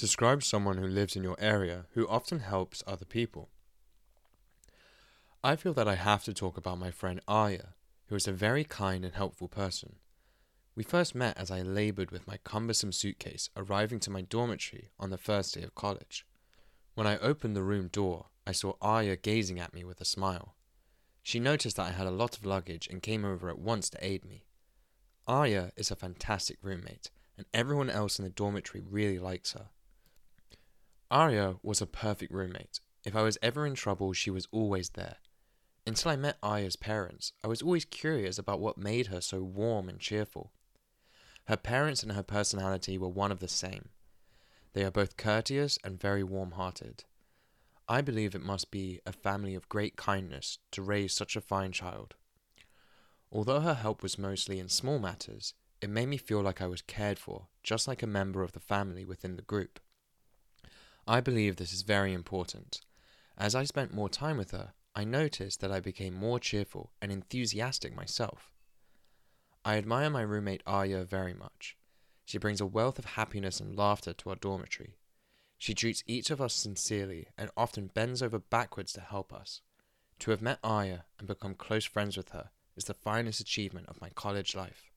Describe someone who lives in your area who often helps other people. I feel that I have to talk about my friend Arya, who is a very kind and helpful person. We first met as I laboured with my cumbersome suitcase arriving to my dormitory on the first day of college. When I opened the room door, I saw Arya gazing at me with a smile. She noticed that I had a lot of luggage and came over at once to aid me. Arya is a fantastic roommate, and everyone else in the dormitory really likes her. Arya was a perfect roommate. If I was ever in trouble, she was always there. Until I met Arya's parents, I was always curious about what made her so warm and cheerful. Her parents and her personality were one of the same. They are both courteous and very warm-hearted. I believe it must be a family of great kindness to raise such a fine child. Although her help was mostly in small matters, it made me feel like I was cared for, just like a member of the family within the group. I believe this is very important. As I spent more time with her, I noticed that I became more cheerful and enthusiastic myself. I admire my roommate Arya very much. She brings a wealth of happiness and laughter to our dormitory. She treats each of us sincerely and often bends over backwards to help us. To have met Arya and become close friends with her is the finest achievement of my college life.